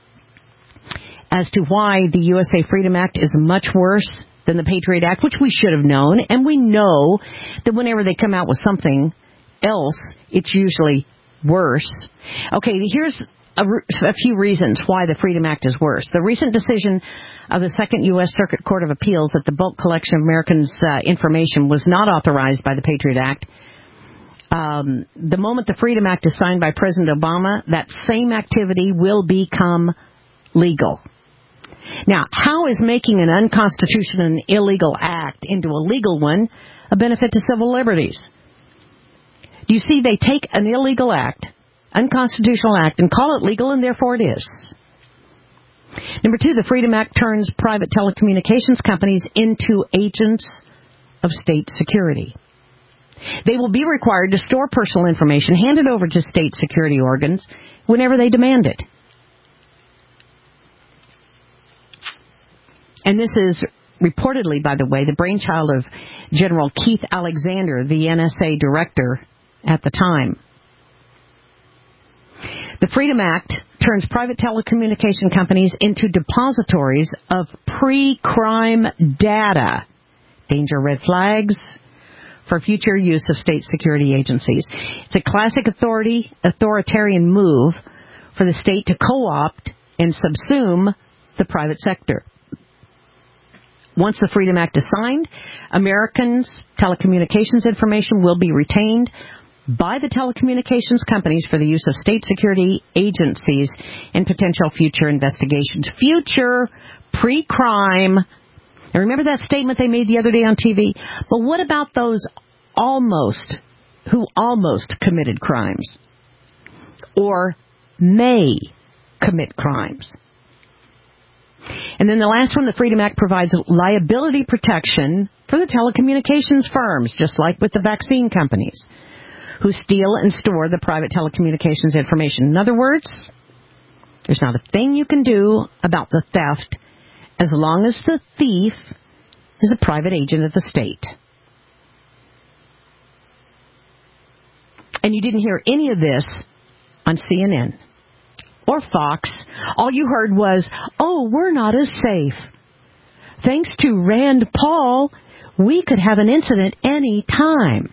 as to why the U S A Freedom Act is much worse than the Patriot Act, which we should have known. And we know that whenever they come out with something else, it's usually worse. Okay, here's A, a few reasons why the Freedom Act is worse. The recent decision of the Second U S Circuit Court of Appeals that the bulk collection of Americans' uh, information was not authorized by the Patriot Act. Um, the moment the Freedom Act is signed by President Obama, that same activity will become legal. Now, how is making an unconstitutional and illegal act into a legal one a benefit to civil liberties? Do you see, they take an illegal act, unconstitutional act, and call it legal, and therefore it is. Number two, the Freedom Act turns private telecommunications companies into agents of state security. They will be required to store personal information handed over to state security organs whenever they demand it. And this is reportedly, by the way, the brainchild of General Keith Alexander, the N S A director at the time. The Freedom Act turns private telecommunication companies into depositories of pre-crime data. Danger red flags for future use of state security agencies. It's a classic authority, authoritarian move for the state to co-opt and subsume the private sector. Once the Freedom Act is signed, Americans' telecommunications information will be retained by the telecommunications companies for the use of state security agencies in potential future investigations. Future pre-crime. And remember that statement they made the other day on T V? But what about those almost, who almost committed crimes? Or may commit crimes? And then the last one, the Freedom Act provides liability protection for the telecommunications firms, just like with the vaccine companies, who steal and store the private telecommunications information. In other words, there's not a thing you can do about the theft as long as the thief is a private agent of the state. And you didn't hear any of this on C N N or Fox. All you heard was, oh, we're not as safe. Thanks to Rand Paul, we could have an incident any time.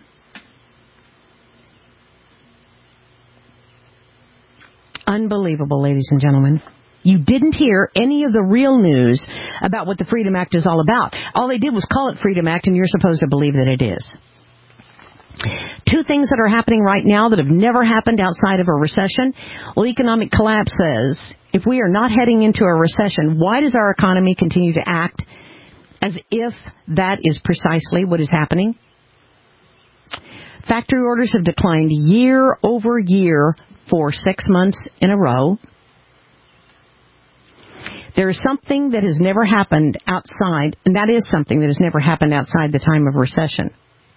Unbelievable, ladies and gentlemen. You didn't hear any of the real news about what the Freedom Act is all about. All they did was call it Freedom Act, and you're supposed to believe that it is. Two things that are happening right now that have never happened outside of a recession. Well, economic collapse says, if we are not heading into a recession, why does our economy continue to act as if that is precisely what is happening? Factory orders have declined year over year for six months in a row. There is something that has never happened outside, and that is something that has never happened outside the time of recession.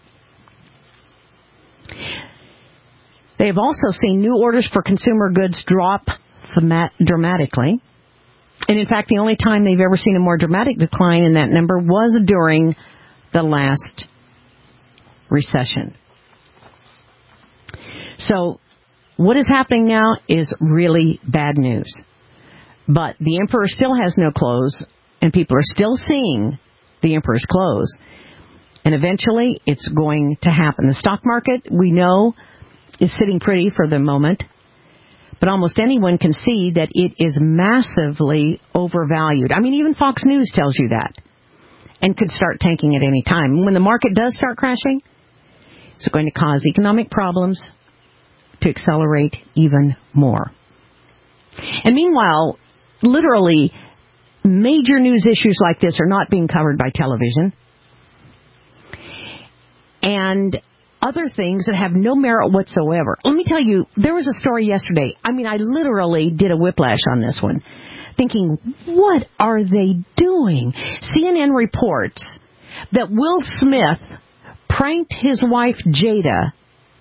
They have also seen new orders for consumer goods drop dramatically. And in fact, the only time they've ever seen a more dramatic decline in that number was during the last recession. So what is happening now is really bad news. But the emperor still has no clothes, and people are still seeing the emperor's clothes. And eventually, it's going to happen. The stock market, we know, is sitting pretty for the moment. But almost anyone can see that it is massively overvalued. I mean, even Fox News tells you that. And could start tanking at any time. When the market does start crashing, it's going to cause economic problems to accelerate even more. And meanwhile, literally, major news issues like this are not being covered by television. And other things that have no merit whatsoever. Let me tell you, there was a story yesterday. I mean, I literally did a whiplash on this one, thinking, what are they doing? C N N reports that Will Smith pranked his wife, Jada,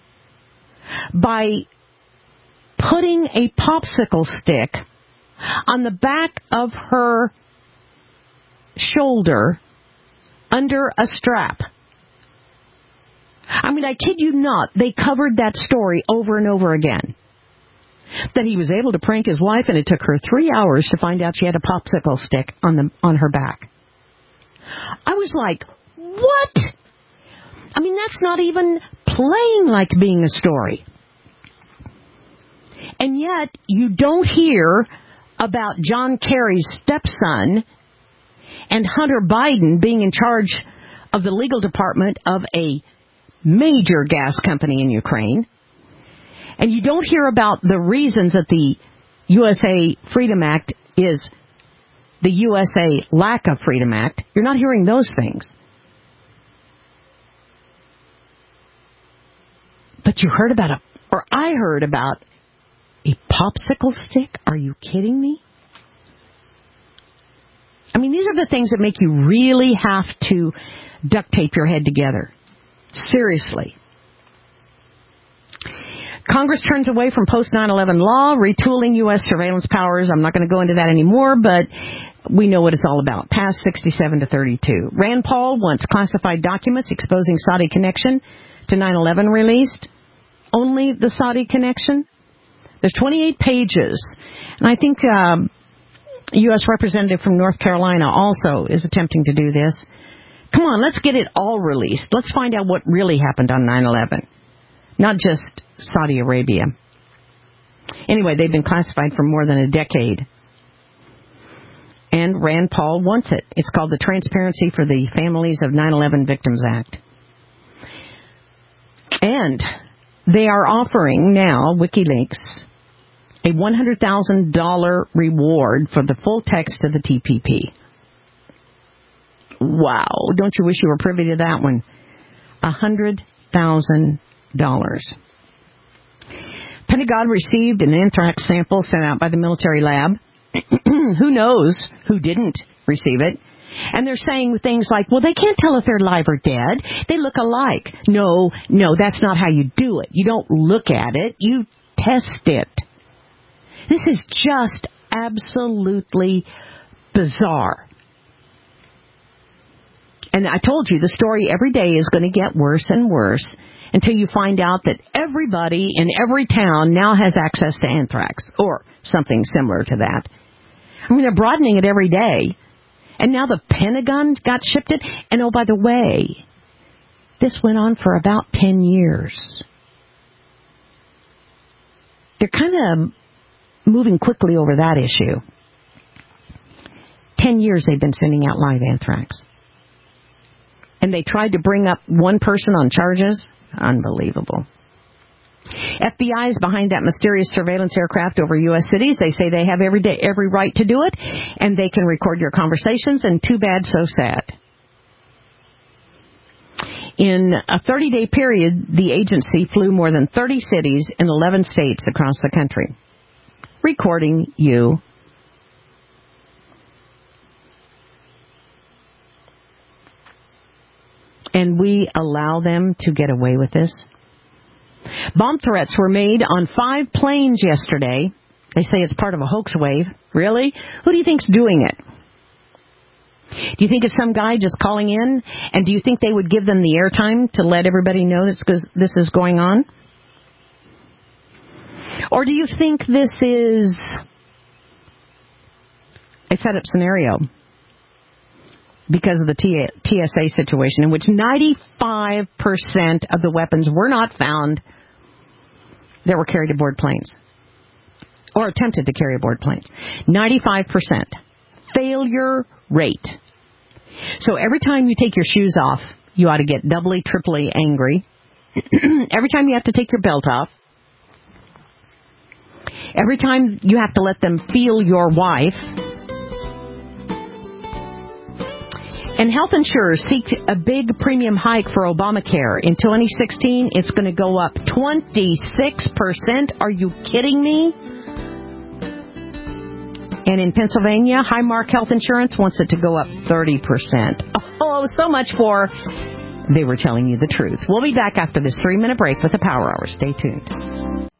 by putting a popsicle stick on the back of her shoulder under a strap. I mean, I kid you not, they covered that story over and over again. That he was able to prank his wife, and it took her three hours to find out she had a popsicle stick on the on her back. I was like, what? I mean, that's not even playing like being a story. And yet, you don't hear about John Kerry's stepson and Hunter Biden being in charge of the legal department of a major gas company in Ukraine. And you don't hear about the reasons that the U S A Freedom Act is the U S A Lack of Freedom Act. You're not hearing those things. But you heard about a, or I heard about a popsicle stick? Are you kidding me? I mean, these are the things that make you really have to duct tape your head together. Seriously. Congress turns away from post nine eleven law, retooling U S surveillance powers. I'm not going to go into that anymore, but we know what it's all about. Passed sixty-seven to thirty-two. Rand Paul wants classified documents exposing Saudi connection to nine eleven released. Only the Saudi connection. There's twenty-eight pages. And I think um, a U S representative from North Carolina also is attempting to do this. Come on, let's get it all released. Let's find out what really happened on nine eleven. Not just Saudi Arabia. Anyway, they've been classified for more than a decade. And Rand Paul wants it. It's called the Transparency for the Families of nine eleven Victims Act. And they are offering now, WikiLeaks, a one hundred thousand dollars reward for the full text of the T P P. Wow. Don't you wish you were privy to that one? one hundred thousand dollars. Pentagon received an anthrax sample sent out by the military lab. Who knows who didn't receive it? And they're saying things like, well, they can't tell if they're alive or dead. They look alike. No, no, that's not how you do it. You don't look at it. You test it. This is just absolutely bizarre. And I told you, the story every day is going to get worse and worse until you find out that everybody in every town now has access to anthrax or something similar to that. I mean, they're broadening it every day. And now the Pentagon got shipped it. And oh, by the way, this went on for about ten years. They're kind of moving quickly over that issue. Ten years they've been sending out live anthrax. And they tried to bring up one person on charges. Unbelievable. F B I is behind that mysterious surveillance aircraft over U S cities. They say they have every day, every right to do it, and they can record your conversations, and too bad, so sad. In a thirty-day period, the agency flew more than thirty cities in eleven states across the country, recording you. And we allow them to get away with this? Bomb threats were made on five planes yesterday. They say it's part of a hoax wave. Really? Who do you think's doing it? Do you think it's some guy just calling in? And do you think they would give them the airtime to let everybody know this, this is going on? Or do you think this is a set-up scenario because of the T S A situation in which ninety-five percent of the weapons were not found that were carried aboard planes or attempted to carry aboard planes? ninety-five percent. Failure rate. So every time you take your shoes off, you ought to get doubly, triply angry. Every time you have to take your belt off. Every time you have to let them feel your wife. And health insurers seek a big premium hike for Obamacare. In twenty sixteen, it's going to go up twenty-six percent. Are you kidding me? And in Pennsylvania, Highmark Health Insurance wants it to go up thirty percent. Oh, so much for they were telling you the truth. We'll be back after this three-minute break with the Power Hour. Stay tuned.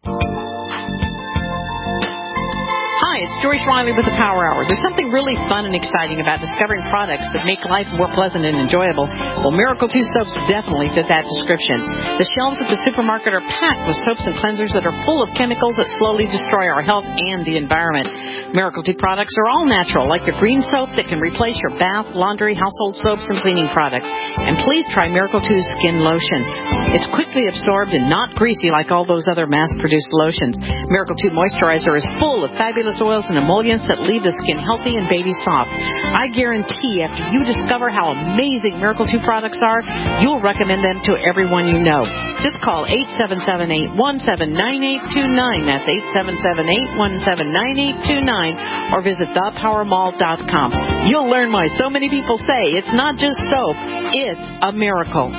Hi, it's Joyce Riley with the Power Hour. There's something really fun and exciting about discovering products that make life more pleasant and enjoyable. Well, Miracle two soaps definitely fit that description. The shelves at the supermarket are packed with soaps and cleansers that are full of chemicals that slowly destroy our health and the environment. Miracle two products are all natural, like your green soap that can replace your bath, laundry, household soaps, and cleaning products. And please try Miracle two's Skin Lotion. It's quickly absorbed and not greasy like all those other mass-produced lotions. Miracle two Moisturizer is full of fabulous oils and emollients that leave the skin healthy and baby soft. I guarantee after you discover how amazing Miracle two products are, you'll recommend them to everyone you know. Just call eight seven seven, eight one seven, nine eight two nine. That's eight seven seven, eight one seven, nine eight two nine. Or visit the power mall dot com. You'll learn why so many people say it's not just soap, it's a miracle.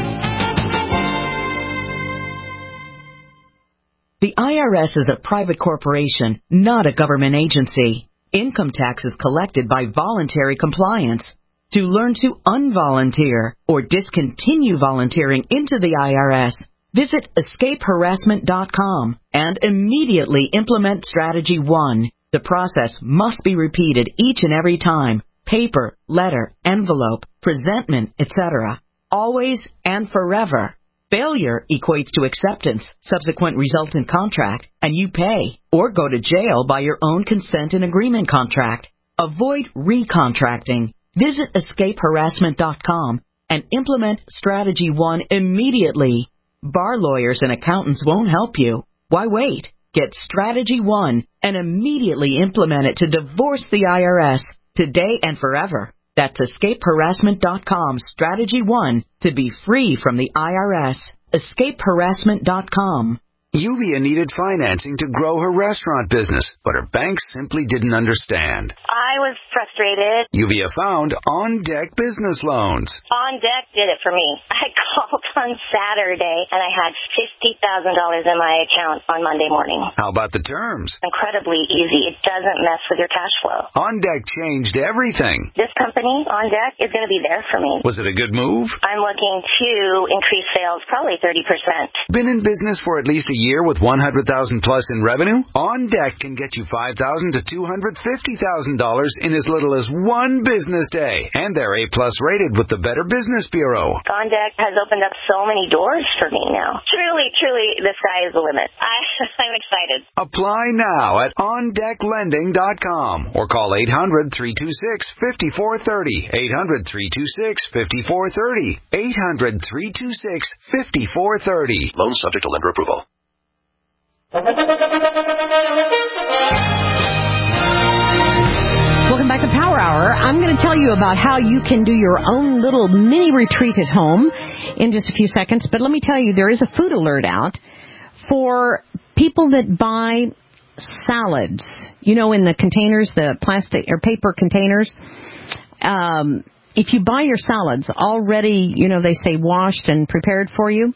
The I R S is a private corporation, not a government agency. Income tax is collected by voluntary compliance. To learn to unvolunteer or discontinue volunteering into the I R S, visit escape harassment dot com and immediately implement Strategy one. The process must be repeated each and every time. Paper, letter, envelope, presentment, et cetera. Always and forever. Failure equates to acceptance, subsequent resultant contract, and you pay or go to jail by your own consent and agreement contract. Avoid recontracting. Visit escape harassment dot com and implement Strategy one immediately. Bar lawyers and accountants won't help you. Why wait? Get Strategy one and immediately implement it to divorce the I R S today and forever. That's escape harassment dot com Strategy one to be free from the I R S. escape harassment dot com. Yulia needed financing to grow her restaurant business, but her bank simply didn't understand. I was frustrated. Yulia found On Deck Business Loans. On Deck did it for me. I called on Saturday, and I had fifty thousand dollars in my account on Monday morning. How about the terms? Incredibly easy. It doesn't mess with your cash flow. On Deck changed everything. This company, On Deck, is going to be there for me. Was it a good move? I'm looking to increase sales probably thirty percent. Been in business for at least a year with one hundred thousand dollars plus in revenue? On Deck can get you five thousand dollars to two hundred fifty thousand dollars in as little as one business day. And they're A plus rated with the Better Business Bureau. On Deck has opened up so many doors for me now. Truly, truly, the sky is the limit. I, I'm excited. Apply now at on deck lending dot com or call eight hundred, three two six, five four three zero. eight hundred, three two six, five four three zero. eight hundred, three two six, five four three zero. Loan subject to lender approval. Welcome back to Power Hour. I'm going to tell you about how you can do your own little mini retreat at home in just a few seconds. But let me tell you, there is a food alert out for people that buy salads. You know, in the containers, the plastic or paper containers. Um, if you buy your salads already, you know, they say washed and prepared for you,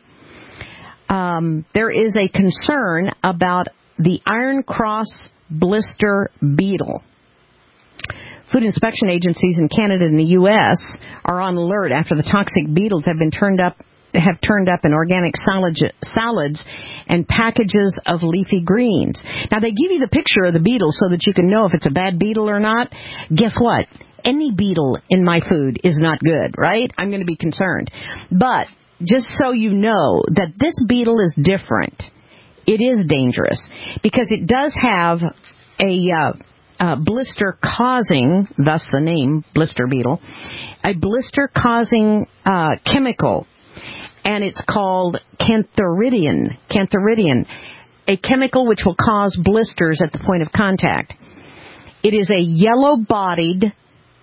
um, there is a concern about the Iron Cross blister beetle. Food inspection agencies in Canada and the U S are on alert after the toxic beetles have been turned up have turned up in organic salad, salads and packages of leafy greens. Now, they give you the picture of the beetle so that you can know if it's a bad beetle or not. Guess what? Any beetle in my food is not good, right? I'm going to be concerned. But just so you know that this beetle is different, it is dangerous because it does have a uh, uh, blister-causing, thus the name blister beetle, a blister-causing uh, chemical, and it's called cantharidian, cantharidian, a chemical which will cause blisters at the point of contact. It is a yellow-bodied,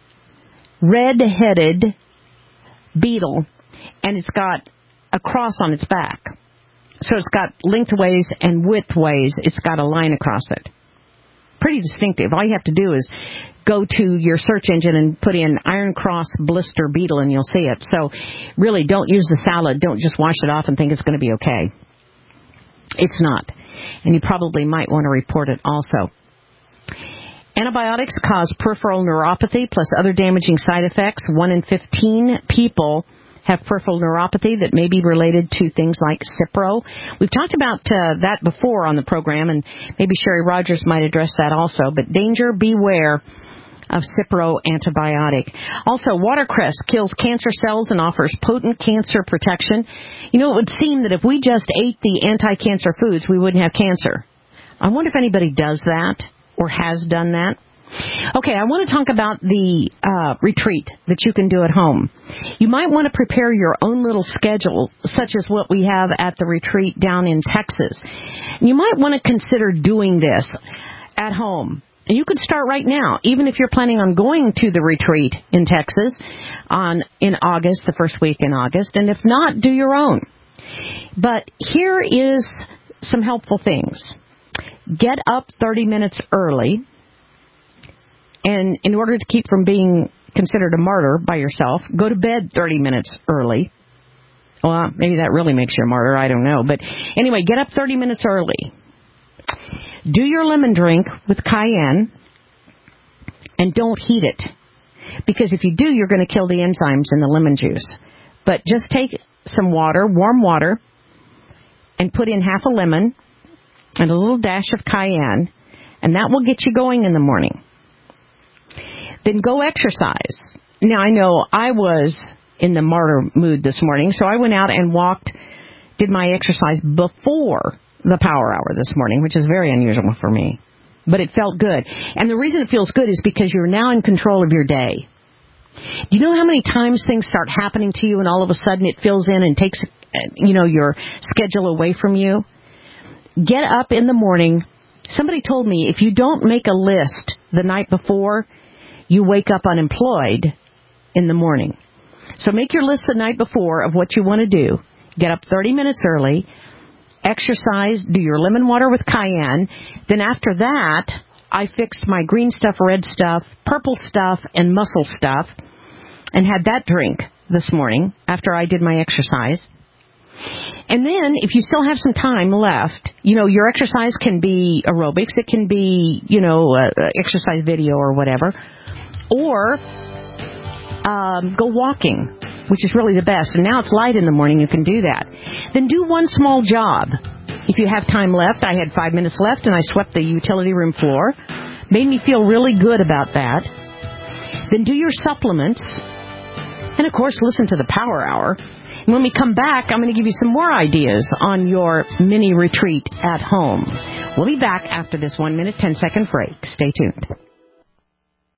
red-headed beetle, and it's got a cross on its back. So it's got lengthways and widthways. It's got a line across it. Pretty distinctive. All you have to do is go to your search engine and put in Iron Cross blister beetle, and you'll see it. So really, don't use the salad. Don't just wash it off and think it's going to be okay. It's not. And you probably might want to report it also. Antibiotics cause peripheral neuropathy plus other damaging side effects. One in fifteen people have peripheral neuropathy that may be related to things like Cipro. We've talked about uh, that before on the program, and maybe Sherry Rogers might address that also. But danger, beware of Cipro antibiotic. Also, watercress kills cancer cells and offers potent cancer protection. You know, it would seem that if we just ate the anti-cancer foods, we wouldn't have cancer. I wonder if anybody does that or has done that. Okay, I want to talk about the uh, retreat that you can do at home. You might want to prepare your own little schedule, such as what we have at the retreat down in Texas. You might want to consider doing this at home. And you could start right now, even if you're planning on going to the retreat in Texas on in August, the first week in August. And if not, do your own. But here is some helpful things. Get up thirty minutes early. And in order to keep from being considered a martyr by yourself, go to bed thirty minutes early. Well, maybe that really makes you a martyr. I don't know. But anyway, get up thirty minutes early. Do your lemon drink with cayenne, and don't heat it. Because if you do, you're going to kill the enzymes in the lemon juice. But just take some water, warm water, and put in half a lemon and a little dash of cayenne, and that will get you going in the morning. Then go exercise. Now, I know I was in the martyr mood this morning, so I went out and walked, did my exercise before the power hour this morning, which is very unusual for me. But it felt good. And the reason it feels good is because you're now in control of your day. Do you know how many times things start happening to you and all of a sudden it fills in and takes, you know, your schedule away from you? Get up in the morning. Somebody told me if you don't make a list the night before, you wake up unemployed in the morning. So make your list the night before of what you want to do. Get up thirty minutes early. Exercise. Do your lemon water with cayenne. Then after that, I fixed my green stuff, red stuff, purple stuff, and muscle stuff, and had that drink this morning after I did my exercise. And then, if you still have some time left, you know, your exercise can be aerobics. It can be, you know, uh, exercise video or whatever. Or um, go walking, which is really the best. And now it's light in the morning. You can do that. Then do one small job. If you have time left, I had five minutes left, and I swept the utility room floor. Made me feel really good about that. Then do your supplements. And, of course, listen to the Power Hour. And when we come back, I'm going to give you some more ideas on your mini retreat at home. We'll be back after this one minute, ten second break. Stay tuned.